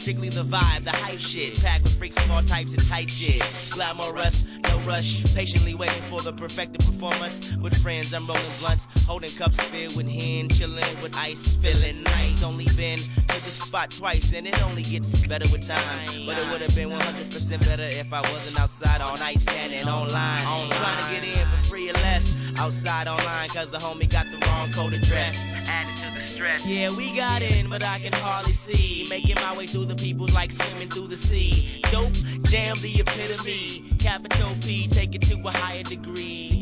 strictly the vibe, the hype shit. Packed with freaks of all types and tight shit. Glamorous, no rush, patiently waiting for the perfected performance. With friends, I'm rolling blunts, holding cups filled with hen, chilling with ice, feeling nice. Only been to the spot twice, and it only gets better with time. But it would have been 100% better if I wasn't outside all night standing online. Trying to get in for free or less. Outside online, cause the homie got the wrong code address. Added to the stress. Yeah, we got in, but I can hardly see. Making my way through the peoples like swimming through the sea. Dope, damn the epitome. Capital P, take it to a higher degree.